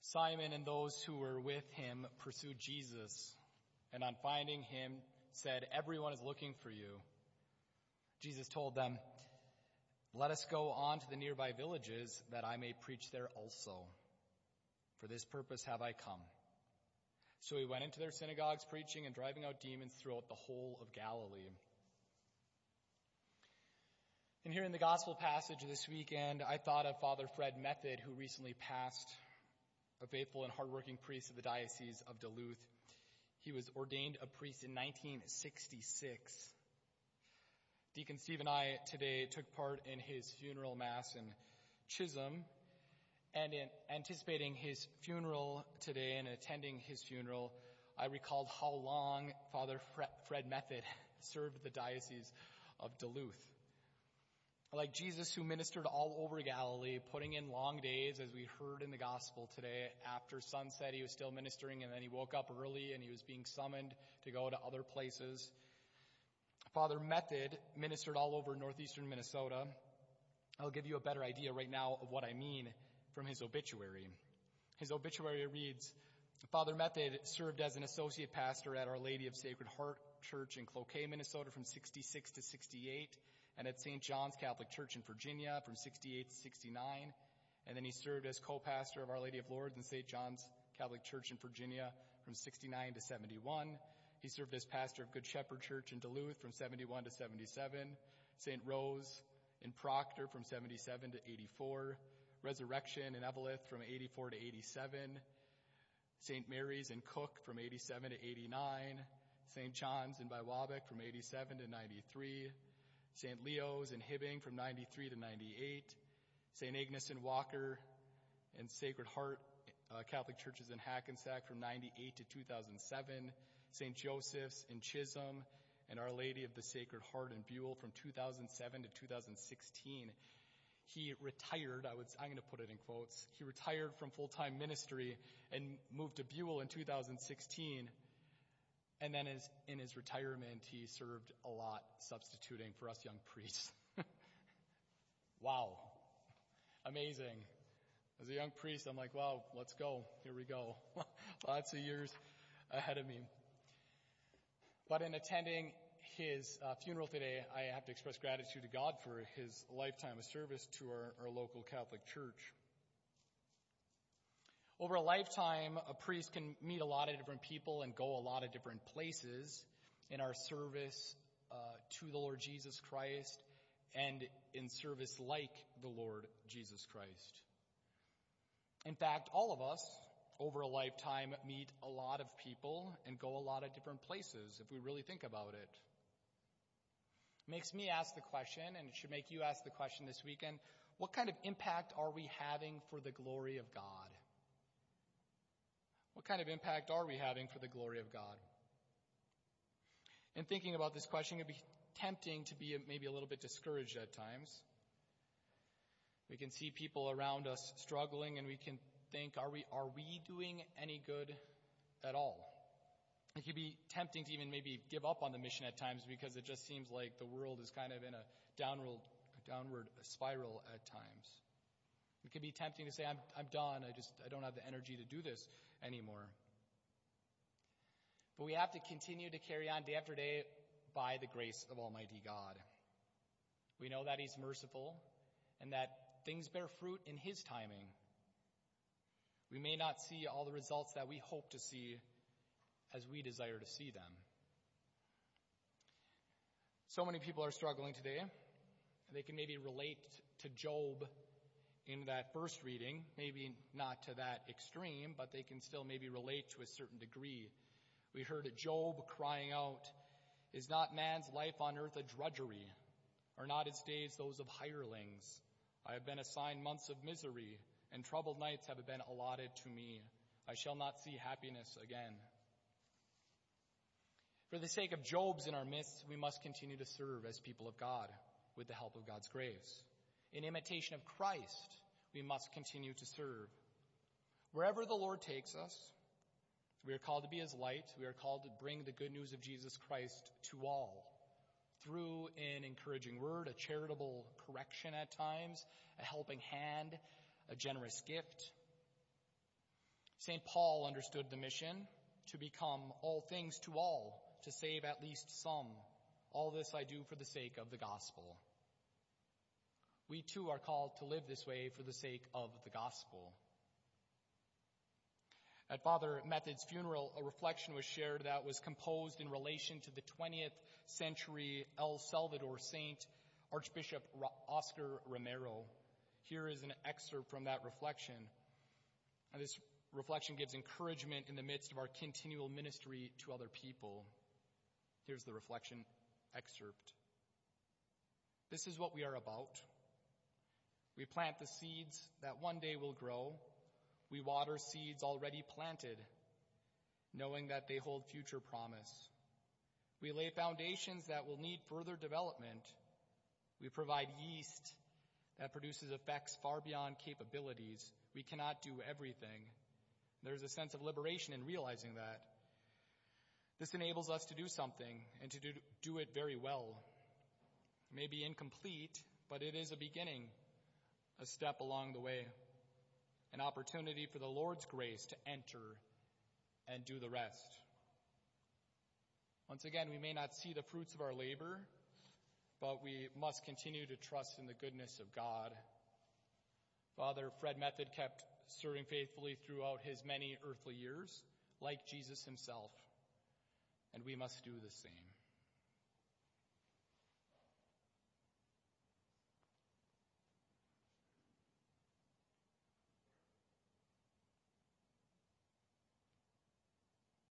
Simon and those who were with him pursued Jesus, and on finding him said, "Everyone is looking for you." Jesus told them, "Let us go on to the nearby villages, that I may preach there also. For this purpose have I come." So he went into their synagogues, preaching and driving out demons throughout the whole of Galilee. And here in the gospel passage this weekend, I thought of Father Fred Method, who recently passed, a faithful and hardworking priest of the Diocese of Duluth. He was ordained a priest in 1966. Deacon Steve and I today took part in his funeral mass in Chisholm, and in anticipating his funeral today and attending his funeral, I recalled how long Father Fred Method served the Diocese of Duluth. Like Jesus, who ministered all over Galilee, putting in long days, as we heard in the gospel today. After sunset, he was still ministering, and then he woke up early and he was being summoned to go to other places. Father Method ministered all over northeastern Minnesota. I'll give you a better idea right now of what I mean from his obituary. His obituary reads, "Father Method served as an associate pastor at Our Lady of Sacred Heart Church in Cloquet, Minnesota from 66 to 68, and at St. John's Catholic Church in Virginia from 68 to 69. And then he served as co-pastor of Our Lady of Lourdes in St. John's Catholic Church in Virginia from 69 to 71. He served as pastor of Good Shepherd Church in Duluth from 71 to 77, St. Rose in Proctor from 77 to 84, Resurrection in Eveleth from 84 to 87, St. Mary's in Cook from 87 to 89, St. John's in Biwabik from 87 to 93, St. Leo's in Hibbing from 93 to 98, St. Agnes in Walker and Sacred Heart Catholic Churches in Hackensack from 98 to 2007, St. Joseph's in Chisholm, and Our Lady of the Sacred Heart in Buell from 2007 to 2016. He retired, I'm going to put it in quotes, he retired from full-time ministry and moved to Buell in 2016. And then in his retirement, he served a lot substituting for us young priests. Wow. Amazing. As a young priest, I'm like, wow, let's go. Here we go. Lots of years ahead of me. But in attending his funeral today, I have to express gratitude to God for his lifetime of service to our local Catholic Church. Over a lifetime, a priest can meet a lot of different people and go a lot of different places in our service to the Lord Jesus Christ and in service like the Lord Jesus Christ. In fact, all of us over a lifetime meet a lot of people and go a lot of different places if we really think about it. It makes me ask the question, and it should make you ask the question this weekend, what kind of impact are we having for the glory of God? What kind of impact are we having for the glory of God? In thinking about this question, it would be tempting to be maybe a little bit discouraged at times. We can see people around us struggling, and we can think, are we doing any good at all? It can be tempting to even maybe give up on the mission at times because it just seems like the world is kind of in a downward spiral at times. It can be tempting to say, I'm done. I don't have the energy to do this anymore. But we have to continue to carry on day after day by the grace of Almighty God. We know that He's merciful and that things bear fruit in His timing. We may not see all the results that we hope to see as we desire to see them. So many people are struggling today. They can maybe relate to Job in that first reading, maybe not to that extreme, but they can still maybe relate to a certain degree. We heard Job crying out, "Is not man's life on earth a drudgery? Are not his days those of hirelings? I have been assigned months of misery, and troubled nights have been allotted to me. I shall not see happiness again." For the sake of Job's in our midst, we must continue to serve as people of God with the help of God's grace. In imitation of Christ, we must continue to serve. Wherever the Lord takes us, we are called to be His light. We are called to bring the good news of Jesus Christ to all through an encouraging word, a charitable correction at times, a helping hand, a generous gift. St. Paul understood the mission to become all things to all, to save at least some. All this I do for the sake of the gospel. We too are called to live this way for the sake of the gospel. At Father Method's funeral, a reflection was shared that was composed in relation to the 20th century El Salvador saint, Archbishop Oscar Romero. Here is an excerpt from that reflection. And this reflection gives encouragement in the midst of our continual ministry to other people. Here's the reflection excerpt. This is what we are about. We plant the seeds that one day will grow. We water seeds already planted, knowing that they hold future promise. We lay foundations that will need further development. We provide yeast that produces effects far beyond capabilities. We cannot do everything. There's a sense of liberation in realizing that. This enables us to do something and to do it very well. It may be incomplete, but it is a beginning, a step along the way, an opportunity for the Lord's grace to enter and do the rest. Once again, we may not see the fruits of our labor, but we must continue to trust in the goodness of God. Father Fred Method kept serving faithfully throughout his many earthly years, like Jesus himself, and we must do the same.